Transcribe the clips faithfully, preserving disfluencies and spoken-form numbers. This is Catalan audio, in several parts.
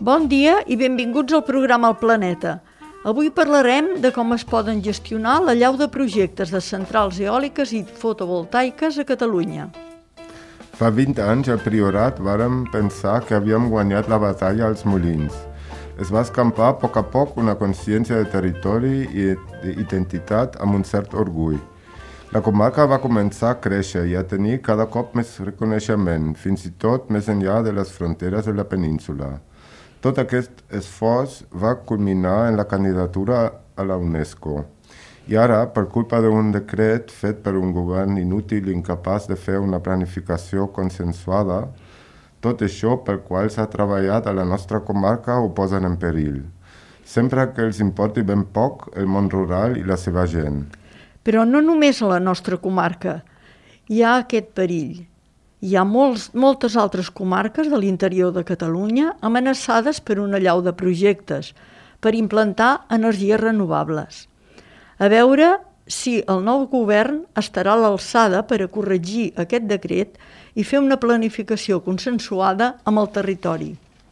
Bon dia i benvinguts al programa El Planeta. Avui parlarem de com es poden gestionar l'allau de projectes de centrals eòliques i fotovoltaiques a Catalunya. Fa vint anys, al Priorat, vàrem pensar que havíem guanyat la batalla als molins. Es va escampar a poc a poc una consciència de territori i d'identitat amb un cert orgull. La comarca va començar a créixer i a tenir cada cop més reconeixement, fins i tot més enllà de les fronteres de la península. Tot aquest esforç va culminar en la candidatura a la UNESCO. I ara, per culpa d'un decret fet per un govern inútil i incapaç de fer una planificació consensuada, tot això per qual s'ha treballat a la nostra comarca ho posen en perill. Sempre que els importi ben poc el món rural i la seva gent. Però no només a la nostra comarca hi ha aquest perill. Hi ha molts, moltes altres comarques de l'interior de Catalunya amenaçades per un allau de projectes per implantar energies renovables. A veure si el nou govern estarà a l'alçada per a corregir aquest decret i fer una planificació consensuada amb el territori.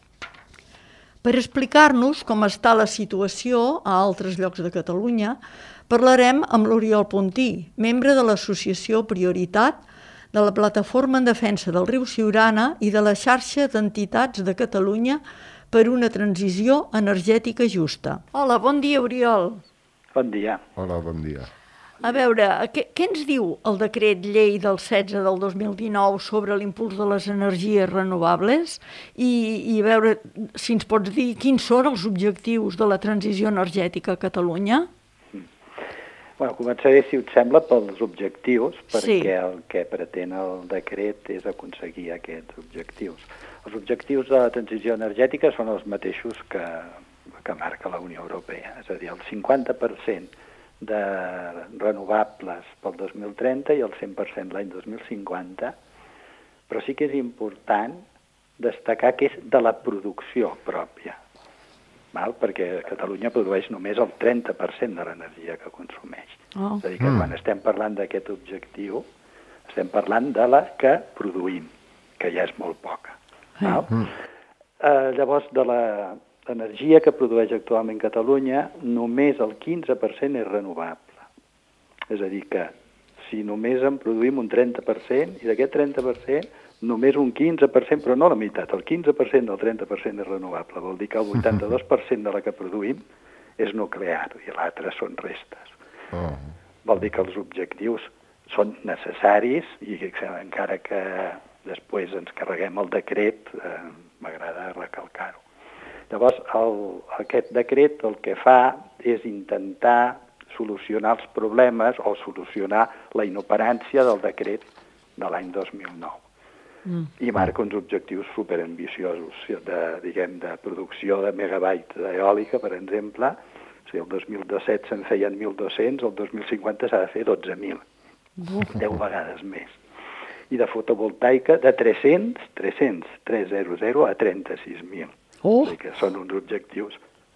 Per explicar-nos com està la situació a altres llocs de Catalunya, parlarem amb l'Oriol Puntí, membre de l'associació Prioritat, de la Plataforma en Defensa del Riu Siurana i de la xarxa d'entitats de Catalunya per una transició energètica justa. Hola, bon dia, Oriol. Bon dia. Hola, bon dia. A veure, què, què ens diu el decret llei del setze del dos mil dinou sobre l'impuls de les energies renovables? I, i a veure si ens pots dir quins són els objectius de la transició energètica a Catalunya? Mm. Bueno, començaré, si et sembla, pels objectius, perquè Sí. el que pretén el decret és aconseguir aquests objectius. Els objectius de la transició energètica són els mateixos que, que marca la Unió Europea, és a dir, el cinquanta per cent de renovables pel dos mil trenta i el cent per cent l'any dos mil cinquanta, però sí que és important destacar que és de la producció pròpia, val? Perquè Catalunya produeix només el trenta per cent de l'energia que consumeix. Oh. És a dir, que quan estem parlant d'aquest objectiu, estem parlant de la que produïm, que ja és molt poca. Val? Mm. Eh, llavors, de la l'energia que produeix actualment Catalunya, només el quinze per cent és renovable. És a dir que si només en produïm un trenta per cent, i d'aquest trenta per cent, només un quinze per cent, però no la meitat, el quinze per cent del trenta per cent és renovable. Vol dir que el vuitanta-dos per cent de la que produïm és nuclear, i l'altre són restes. Oh. Vol dir que els objectius són necessaris, i encara que després ens carreguem el decret, eh, m'agrada recalcar-ho. Llavors, el, aquest decret el que fa és intentar solucionar els problemes o solucionar la inoperància del decret de l'any dos mil nou. Mm. I marca uns objectius superambiciosos de, diguem, de producció de megabytes d'eòlica, per exemple. O sigui, el dos mil disset se'n feien mil dos-cents, el dos mil cinquanta s'ha de fer dotze mil, deu vegades més. I de fotovoltaica de tres-cents, tres-cents, tres-cents a trenta-sis mil. Oh. Que són uns objectius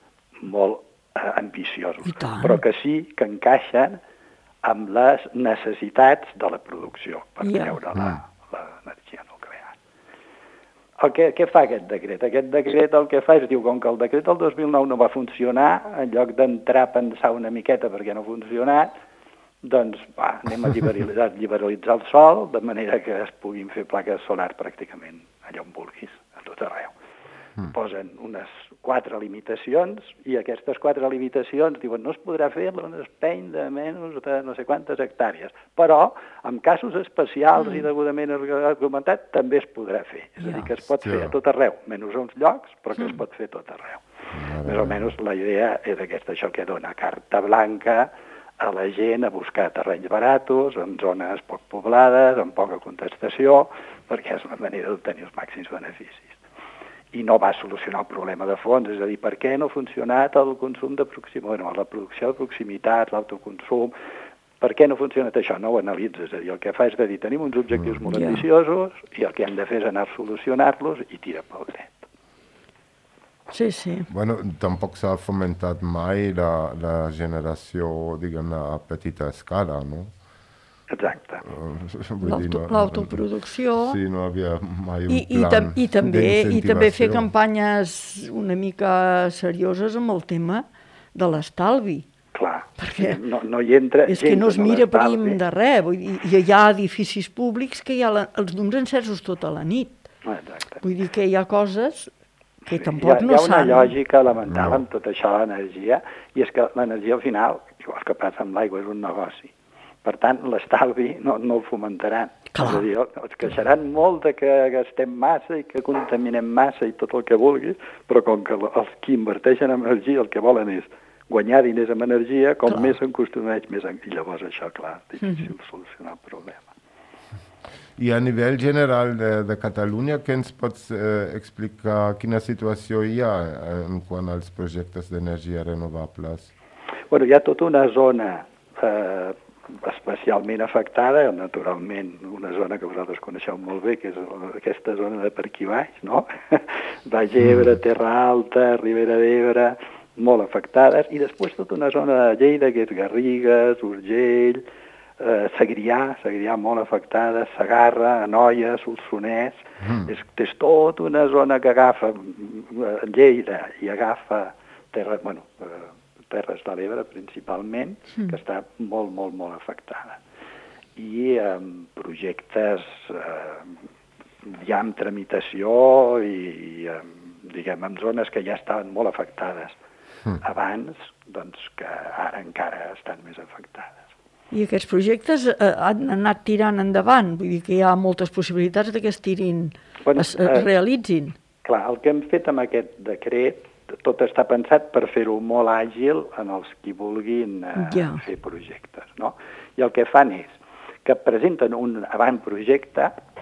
molt eh, ambiciosos, però que sí que encaixen amb les necessitats de la producció per Yeah. treure l'energia nuclear. El que, què fa aquest decret? Aquest decret el que fa és, diu, com que el decret del dos mil nou no va funcionar, en lloc d'entrar a pensar una miqueta perquè no ha funcionat, doncs va, anem a liberalitzar, liberalitzar el sol, de manera que es puguin fer plaques solar pràcticament allà on vulguis, a tot arreu. Mm. Posen unes quatre limitacions i aquestes quatre limitacions diuen no es podrà fer un espeny de menys de no sé quantes hectàrees, però en casos especials mm. i degudament argumentat també es podrà fer. És a dir, que es pot fer a tot arreu, menys a uns llocs, però que mm. es pot fer a tot arreu. Mm. Més o menys la idea és aquesta, això que dona carta blanca a la gent a buscar terrenys baratos, en zones poc poblades, amb poca contestació, perquè és una manera d'obtenir els màxims beneficis. I no va solucionar el problema de fons, és a dir, per què no ha funcionat el consum de proximitat, bueno, la producció de proximitat, l'autoconsum, per què no ha funcionat això? No ho analitza, és a dir, el que fa és dir, tenim uns objectius molt yeah. ambiciosos i el que hem de fer és anar a solucionar-los i tira pel dret. Sí, sí. Bueno, tampoc s'ha fomentat mai la, la generació, diguem-ne, a petita escala, no? Exacte. L'autoproducció. Sí, no havia mai un I, i, plan tam i, també, I també fer d'incentivació. campanyes una mica serioses amb el tema de l'estalvi. Clar, Perquè no, no hi entra és que no es en mira l'estalvi. prim de res. Vull dir, hi ha edificis públics que hi ha la, els llums encesos tota la nit. Exacte. Vull dir que hi ha coses que Sí, tampoc hi ha, no hi ha una s'han... lògica elemental No. amb tot això de l'energia, i és que l'energia al final, igual que passa amb l'aigua, és un negoci. Per tant, l'estalvi no, no el fomentaran. Clar. És a dir, es queixaran molt de que gastem massa i que contaminem massa i tot el que vulguis, però com que els que inverteixen en energia el que volen és guanyar diners amb energia, com Clar. més se'n consumeix, més en... I llavors això, clar, és difícil mm-hmm. solucionar el problema. I a nivell general de, de Catalunya, què ens pots eh, explicar quina situació hi ha en quant als projectes d'energia renovables? Bueno, hi ha tota una zona eh, especialment afectada, naturalment una zona que vosaltres coneixeu molt bé, que és aquesta zona de per aquí baix, no? Baix Ebre, Terra Alta, Ribera d'Ebre, molt afectades, i després tota una zona de Lleida, que és Garrigues, Urgell, eh, Segrià, Segrià molt afectada, Segarra, Anoia, Solsonès, mm. és, és tota una zona que agafa eh, Lleida i agafa terra, bueno, eh, Terres de l'Ebre principalment, mm. que està molt, molt, molt afectada. I eh, projectes eh, ja en tramitació i, i eh, diguem, en zones que ja estaven molt afectades mm. abans, doncs que ara encara estan més afectades. I aquests projectes eh, han anat tirant endavant? Vull dir que hi ha moltes possibilitats de que es tirin, bueno, es, es eh, realitzin. Clar, el que hem fet amb aquest decret, tot està pensat per fer-ho molt àgil en els qui vulguin eh, ja. fer projectes, no? I el que fan és que presenten un avantprojecte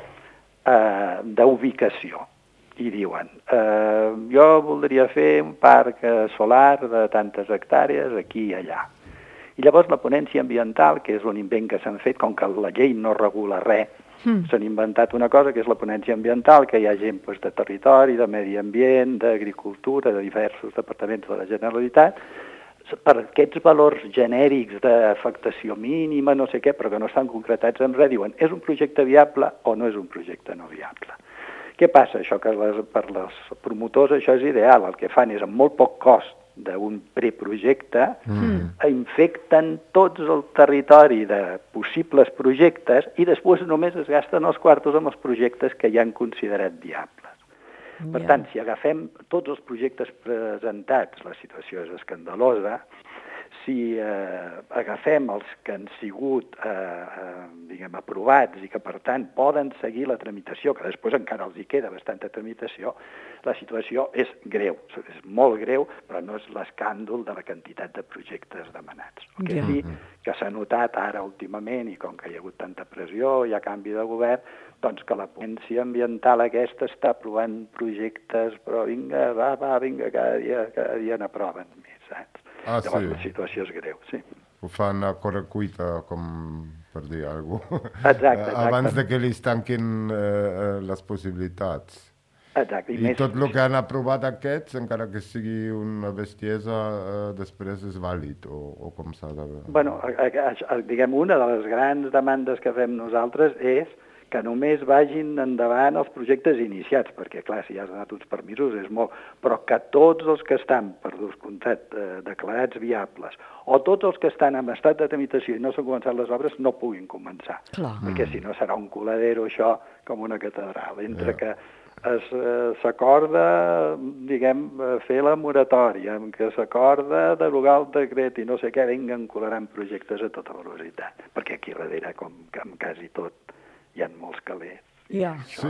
eh, d'ubicació i diuen eh, jo voldria fer un parc solar de tantes hectàrees aquí i allà. I llavors la ponència ambiental, que és un invent que s'han fet, com que la llei no regula res, mm. s'han inventat una cosa que és la ponència ambiental, que hi ha gent doncs, de territori, de medi ambient, d'agricultura, de diversos departaments de la Generalitat, per aquests valors genèrics d'afectació mínima, no sé què, però que no estan concretats en res, diuen és un projecte viable o no és un projecte no viable. Què passa? Això que les, per les promotors això és ideal, el que fan és amb molt poc cost d'un preprojecte, mm. infecten tots el territori de possibles projectes i després només es gasten els quartos amb els projectes que ja han considerat viables. Yeah. Per tant, si agafem tots els projectes presentats, la situació és escandalosa. Si eh, agafem els que han sigut eh, eh, diguem, aprovats i que, per tant, poden seguir la tramitació, que després encara els hi queda bastanta tramitació, la situació és greu, és molt greu, però no és l'escàndol de la quantitat de projectes demanats. El que sí que s'ha notat ara últimament, i com que hi ha hagut tanta pressió, hi ha canvi de govern, doncs que la ponència ambiental aquesta està aprovant projectes, però vinga, va, va, vinga, cada dia, cada dia n'aproven més, saps? Ah, llavors sí. La situació és greu, sí. Ho fan a correcuita, com per dir alguna cosa. Exacte, exacte. Abans de que li tanquin eh, les possibilitats. Exacte. I, I més... tot el que han aprovat aquests, encara que sigui una bestiesa, eh, després és vàlid, o, o com s'ha de... Bueno, a, a, a, diguem, una de les grans demandes que fem nosaltres és que només vagin endavant els projectes iniciats, perquè, clar, si ja has donat uns permisos és molt, però que tots els que estan, per descomptat, eh, declarats viables, o tots els que estan en estat de tramitació i no s'han començat les obres, no puguin començar. Clar. Perquè si no serà un coladero, això, com una catedral, entre yeah. que s'acorda, eh, diguem, fer la moratòria, que s'acorda derogar el decret i no sé què, vinguen colarant projectes a tota velocitat, perquè aquí darrere, com que en quasi tot, hi ha molts calés. Ja. Sí.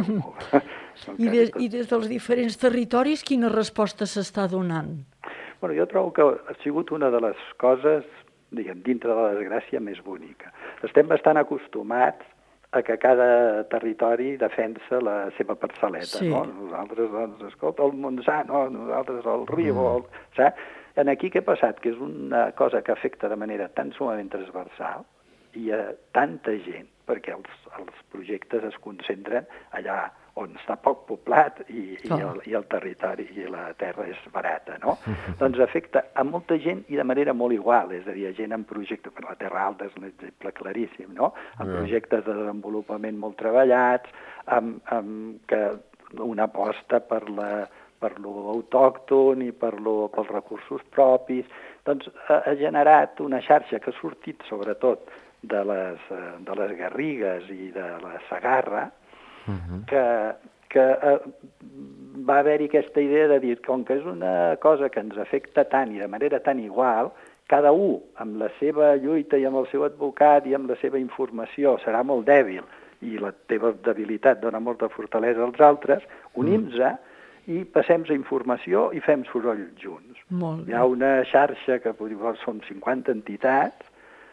I, des, I des dels diferents territoris, quina resposta s'està donant? Bueno, jo trobo que ha sigut una de les coses, diguem, dintre de la desgràcia més bonica. Estem bastant acostumats a que cada territori defensa la seva parcel·leta, sí. no? Nosaltres, doncs, escolta, el Montsà, no? Nosaltres el Riu, mm. el... saps? En aquí què ha passat? Que és una cosa que afecta de manera tan sumament transversal i a tanta gent, perquè els, els projectes es concentren allà on està poc poblat i, i, el, i el territori i la terra és barata, no? Doncs afecta a molta gent i de manera molt igual, és a dir, gent amb projectes, per la Terra Alta és un exemple claríssim, no? Amb projectes de desenvolupament molt treballats, amb, amb que una aposta per la per lo autòcton i per lo, pels recursos propis, doncs ha, ha generat una xarxa que ha sortit sobretot de les, de les garrigues i de la Segarra, uh-huh. que, que eh, va haver-hi aquesta idea de dir, com que és una cosa que ens afecta tant i de manera tan igual, cada un, amb la seva lluita i amb el seu advocat i amb la seva informació, serà molt dèbil i la teva debilitat dona molta fortalesa als altres, unim-se uh. i passem a informació i fem soroll junts. Hi ha una xarxa que són cinquanta entitats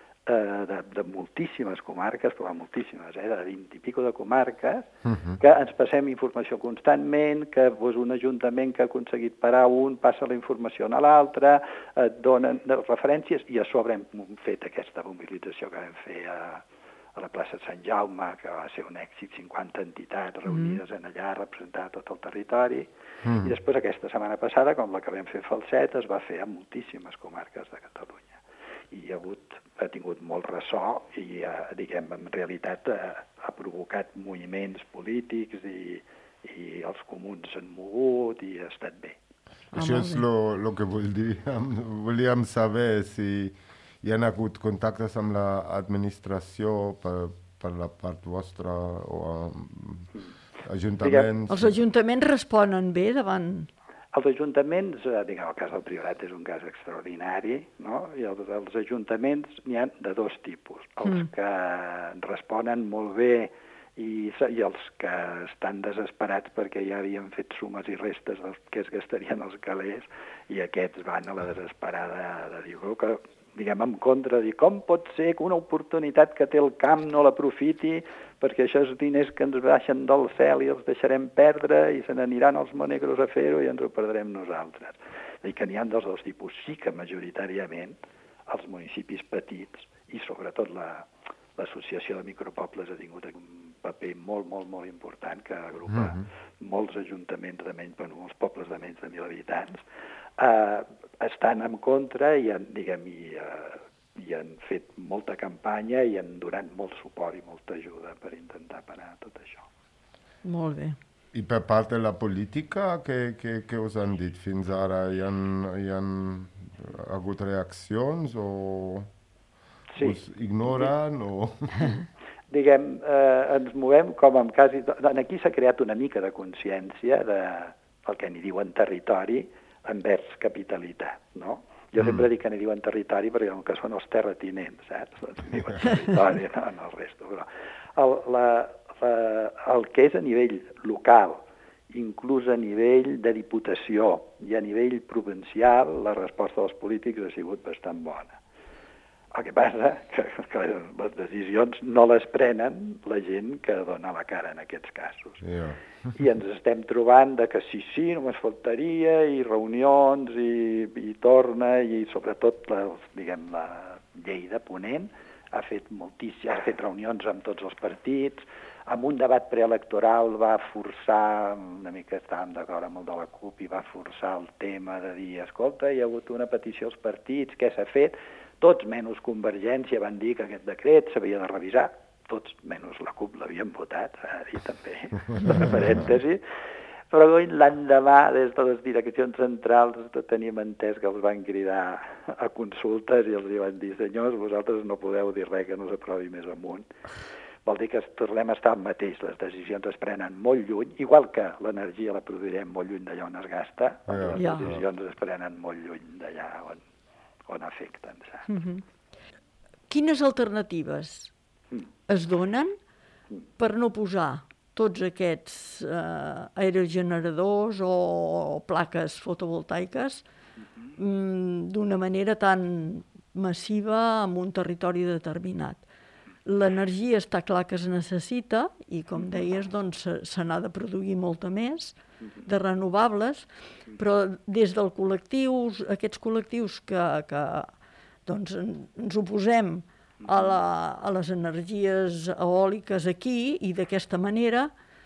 eh, de, de moltíssimes comarques, però moltíssimes, eh, de vint i pico de comarques, uh-huh. que ens passem informació constantment, que doncs, un ajuntament que ha aconseguit parar un passa la informació a l'altre, et donen referències, i a sobre hem fet aquesta mobilització que vam fer a a la plaça de Sant Jaume, que va ser un èxit, cinquanta entitats reunides mm. en allà, representar tot el territori, mm. i després aquesta setmana passada, com la que vam fer Falset, es va fer a moltíssimes comarques de Catalunya. I hi ha, hagut, ha tingut molt ressò i, eh, diguem, en realitat eh, ha provocat moviments polítics i, i els comuns s'han mogut i ha estat bé. Ah, Això és el que volíem, volíem saber, si hi ha hagut contactes amb l'administració per, per la part vostra o amb ajuntaments? Els ajuntaments responen bé davant... Els ajuntaments, diguem, el cas del Priorat és un cas extraordinari, no? I els, els ajuntaments n'hi ha de dos tipus. Els mm. que responen molt bé i, i els que estan desesperats perquè ja havien fet sumes i restes del que es gastarien els calés i aquests van a la desesperada de dir que... diguem, en contra, dir com pot ser que una oportunitat que té el camp no l'aprofiti perquè això és diners que ens baixen del cel i els deixarem perdre i se n'aniran els monegros a fer-ho i ens ho perdrem nosaltres. I que n'hi ha dels dos tipus. Sí que majoritàriament els municipis petits i sobretot la, l'associació de micropobles ha tingut un paper molt, molt, molt important que agrupa mm-hmm. molts ajuntaments de menys, bueno, molts pobles de menys de mil habitants, eh, estan en contra i han, diguem, i, uh, i han fet molta campanya i han donat molt suport i molta ajuda per intentar parar tot això. Molt bé. I per part de la política, què, què, què us han dit fins ara? Hi han, hi han hagut reaccions o sí. us ignoren? O... Diguem, eh, ens movem com en quasi... Aquí s'ha creat una mica de consciència de, del que n'hi diuen territori, envers capitalitat, no? Jo mm. sempre dic que n'hi diuen territori perquè com que són els terratinents, saps? Doncs diuen territori, no, no el resto. Però el, la, la, el que és a nivell local, inclús a nivell de diputació i a nivell provincial, la resposta dels polítics ha sigut bastant bona. El que passa que, que les decisions no les prenen la gent que dona la cara en aquests casos. Yeah. I ens estem trobant de que sí, sí, només faltaria, i reunions, i, i torna, i sobretot la, diguem, la llei de Ponent ha fet moltíssimes, ha fet reunions amb tots els partits, amb un debat preelectoral va forçar, una mica estàvem d'acord amb el de la CUP, i va forçar el tema de dir, escolta, hi ha hagut una petició als partits, què s'ha fet? Tots menys Convergència van dir que aquest decret s'havia de revisar, tots menys la CUP l'havien votat, s'ha de dir també, de parèntesi, però l'endemà, des de les direccions centrals, teníem entès que els van cridar a consultes i els van dir, senyors, vosaltres no podeu dir res que no s'aprovi més amunt. Vol dir que tornem a estar al mateix, les decisions es prenen molt lluny, igual que l'energia la produirem molt lluny d'allà on es gasta, yeah. les yeah. decisions es prenen molt lluny d'allà on on afecten, saps? Mm-hmm. Quines alternatives mm. es donen mm. per no posar tots aquests eh, aerogeneradors o, o plaques fotovoltaiques mm-hmm. mm, d'una manera tan massiva en un territori determinat? L'energia està clar que es necessita i, com deies, doncs, se, se n'ha de produir molta més, de renovables, però des del col·lectiu, aquests col·lectius que, que doncs, ens oposem a, la, a les energies eòliques aquí i d'aquesta manera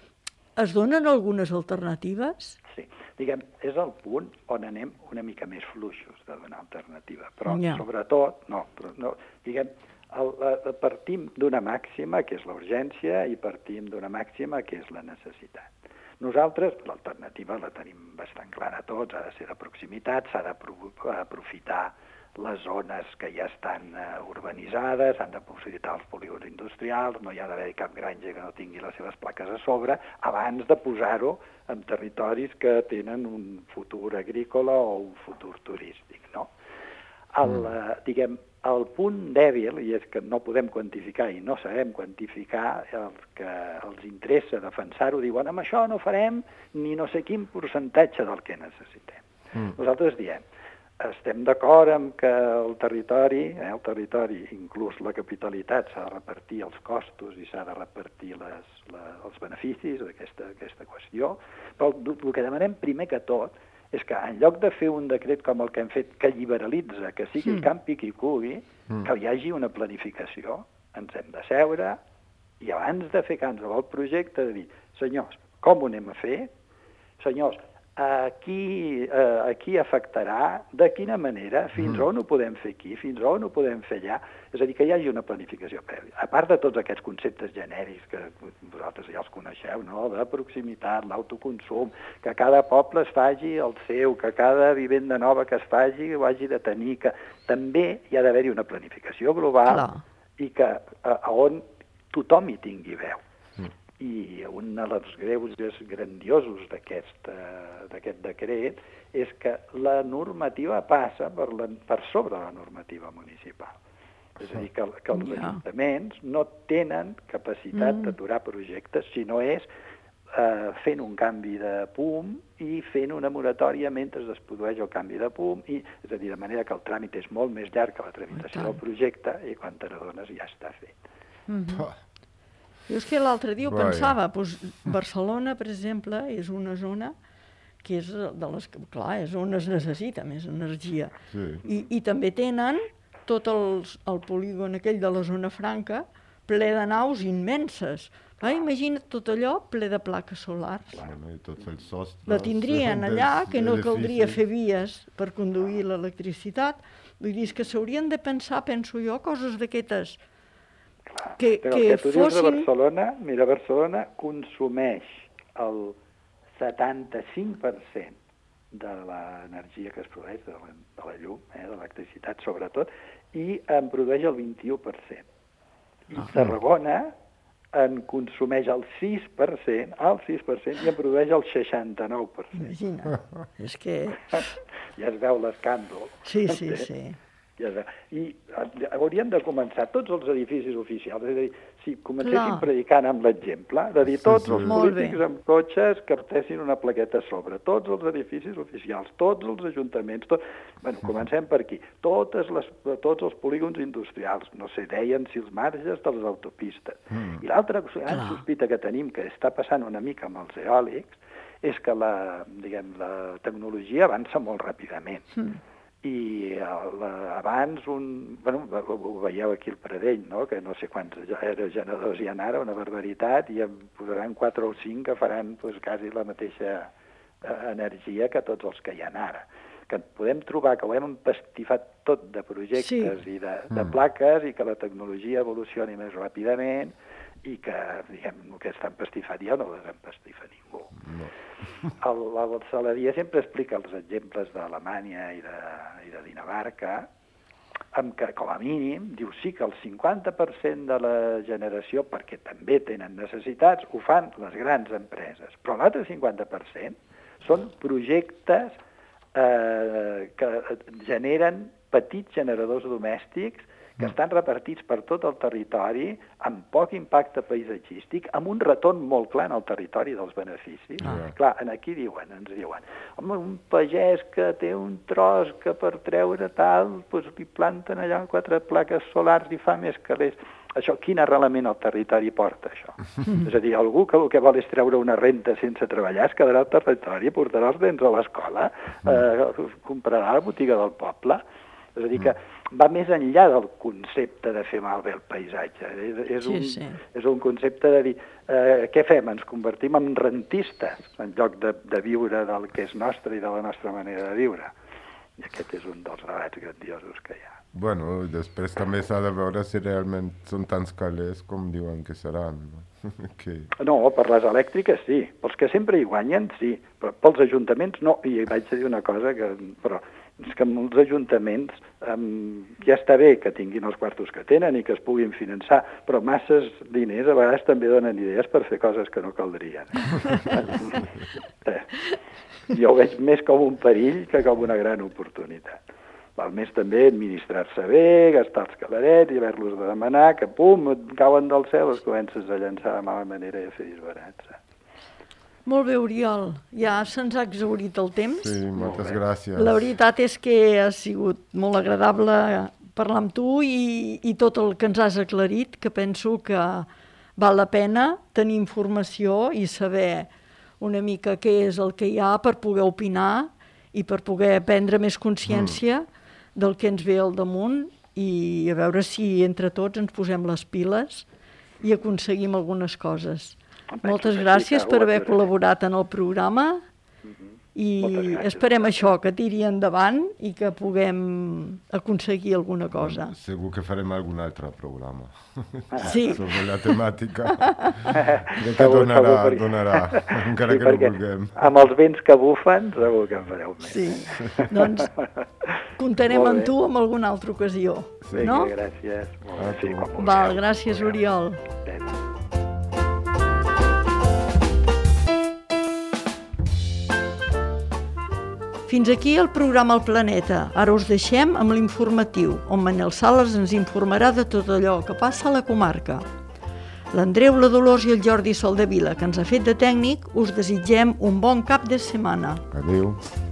es donen algunes alternatives? Sí, diguem, és el punt on anem una mica més fluixos de donar alternativa, però Ja. sobretot, no, però no, diguem, el, el, partim d'una màxima que és la urgència i partim d'una màxima que és la necessitat. Nosaltres, l'alternativa la tenim bastant clara a tots, ha de ser de proximitat, s'ha d'aprofitar les zones que ja estan uh, urbanitzades, s'han d'aprofitar els polígons industrials, no hi ha d'haver cap granja que no tingui les seves plaques a sobre, abans de posar-ho en territoris que tenen un futur agrícola o un futur turístic, no? El, uh, diguem, el punt dèbil, i és que no podem quantificar i no sabem quantificar, el que els interessa defensar-ho, diuen, amb això no farem ni no sé quin percentatge del que necessitem. Mm. Nosaltres diem, estem d'acord amb que el territori, eh, el territori, inclús la capitalitat, s'ha de repartir els costos i s'ha de repartir les, la, els beneficis d'aquesta aquesta qüestió, però el, el que demanem primer que tot és que en lloc de fer un decret com el que hem fet, que liberalitza, que sigui el campi qui pugui, mm. que hi hagi una planificació. Ens hem de seure i abans de fer qualsevol projecte de dir, senyors, com ho anem a fer? Senyors, a qui, a, a qui afectarà, de quina manera, fins mm. on ho podem fer aquí, fins on ho podem fer allà. És a dir, que hi hagi una planificació prèvia. A part de tots aquests conceptes genèrics que vosaltres ja els coneixeu, no? De proximitat, l'autoconsum, que cada poble es faci el seu, que cada vivenda nova que es faci ho hagi de tenir, que també hi ha d'haver-hi una planificació global Clar. I que a, a on tothom hi tingui veu. I un dels greuges grandiosos d'aquest uh, decret és que la normativa passa per, la, per sobre la normativa municipal. És a dir, que, que els yeah. ajuntaments no tenen capacitat mm. d'aturar projectes, si no és uh, fent un canvi de P U M i fent una moratòria mentre es produeix el canvi de P U M, i, és a dir, de manera que el tràmit és molt més llarg que la tramitació del projecte i quan te n'adones ja està fet. Mm-hmm. Jo és que l'altre dia ho pensava, doncs Barcelona, per exemple, és una zona que és de les que, clar, és on es necessita més energia. Sí. I, I també tenen tot els, el polígon aquell de la zona franca ple de naus immenses. Ah, imagina't tot allò ple de plaques solars. Bueno, i tots els sostres, la tindrien allà, que no caldria fer vies per conduir l'electricitat. Vull dir, que s'haurien de pensar, penso jo, coses d'aquestes. Clar, que, però que el que tu fossin... dius de Barcelona, mira, Barcelona consumeix el setanta-cinc per cent de l'energia que es produeix, de la, de la llum, eh, de l'electricitat sobretot, i en produeix el vint-i-u per cent. I ah. Tarragona en consumeix el sis per cent, el sis per cent, i en produeix el seixanta-nou per cent. Imagina, és que... Ja es veu l'escàndol. Sí, sí, sí. Ja es veu. I haurien de començar tots els edificis oficials, és a dir, si comencéssim Clar. predicant amb l'exemple, de dir tots sí, sí. els polítics amb cotxes que portessin una plaqueta a sobre, tots els edificis oficials, tots els ajuntaments, tot... bueno, comencem per aquí, totes les, tots els polígons industrials, no sé, deien si els marges de les autopistes. Mm. I l'altra gran sospita que tenim, que està passant una mica amb els eòlics, és que la, diguem, la tecnologia avança molt ràpidament. Mm. I el, abans, un, bueno, ho veieu aquí al Pradell, no? Que no sé quants generadors hi ha ara, una barbaritat, i en posaran quatre o cinc que faran pues, quasi la mateixa eh, energia que tots els que hi ha ara. Que podem trobar que ho hem empastifat tot de projectes sí. i de, de plaques i que la tecnologia evolucioni més ràpidament i que, diguem, el que està empastifat ja no ho desempastifa ningú. No. El, el Saladia sempre explica els exemples d'Alemanya i, de, i de Dinamarca, amb que, com a mínim, diu sí que el cinquanta per cent de la generació, perquè també tenen necessitats, ho fan les grans empreses, però l'altre cinquanta per cent són projectes eh, que generen petits generadors domèstics que estan repartits per tot el territori amb poc impacte paisatgístic, amb un retorn molt clar en el territori dels beneficis. Ah. Clar, aquí diuen, ens diuen, home, un pagès que té un tros que per treure tal, doncs li planten allà quatre plaques solars i fa més calés. Això, quin arrelament al territori porta, això? És a dir, algú que el que vol és treure una renta sense treballar es quedarà al territori, portarà els nens a l'escola, eh, comprarà la botiga del poble. És a dir, que va més enllà del concepte de fer malbé el paisatge. És, és, Sí, un, sí. és un concepte de dir, eh, què fem? Ens convertim en rentistes en lloc de, de viure del que és nostre i de la nostra manera de viure. I aquest és un dels debats grandiosos que hi ha. Bueno, després també s'ha de veure si realment són tants calés com diuen que seran. que... No, per les elèctriques sí, pels que sempre hi guanyen sí, però pels ajuntaments no. I vaig a dir una cosa, que, però és que molts ajuntaments um, ja està bé que tinguin els quartos que tenen i que es puguin finançar, però masses diners a vegades també donen idees per fer coses que no caldrien. Jo ho veig més com un perill que com una gran oportunitat. Val més també administrar-se bé, gastar els calarets i haver-los de demanar, que pum, et cauen del cel, els comences a llançar de mala manera i a fer disbarats. Molt bé, Oriol, ja se'ns ha exhaurit el temps. Sí, moltes gràcies. La veritat és que ha sigut molt agradable parlar amb tu i, i tot el que ens has aclarit, que penso que val la pena tenir informació i saber una mica què és el que hi ha per poder opinar i per poder prendre més consciència mm. del que ens ve al damunt i a veure si entre tots ens posem les piles i aconseguim algunes coses. Moltes gràcies per haver col·laborat en el programa i esperem això, que tiri endavant i que puguem aconseguir alguna cosa. Segur que farem algun altre programa sí. sobre la temàtica. Crec que donarà, donarà, encara sí, que no vulguem. Amb els vents que bufen segur que en fareu més. Sí, doncs comptarem amb tu en alguna altra ocasió. Sí, no? gràcies. Molt sí, Val, gràcies, Oriol. Fins aquí el programa El Planeta. Ara us deixem amb l'informatiu, on Manel Sales ens informarà de tot allò que passa a la comarca. L'Andreu, la Dolors i el Jordi Soldevila, que ens ha fet de tècnic, us desitgem un bon cap de setmana. Adéu.